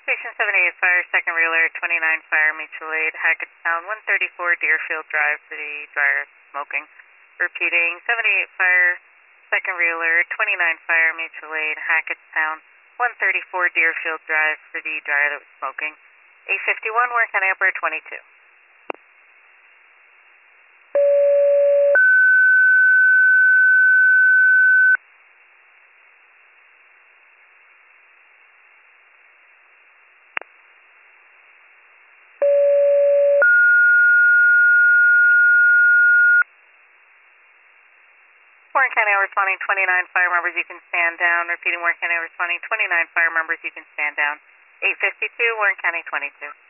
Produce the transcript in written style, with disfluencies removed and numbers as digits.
Station 78 Fire, second reeler, 29 Fire, mutual aid, Hackettstown, 134 Deerfield Drive for the dryer smoking. Repeating, 78 Fire, second reeler, 29 Fire, mutual aid, Hackettstown, 134 Deerfield Drive for the dryer that was smoking. 851, Warren County Operator 22. Warren County responding 29 fire members, you can stand down. Repeating, Warren County responding 29 fire members, you can stand down. 852, Warren County 22.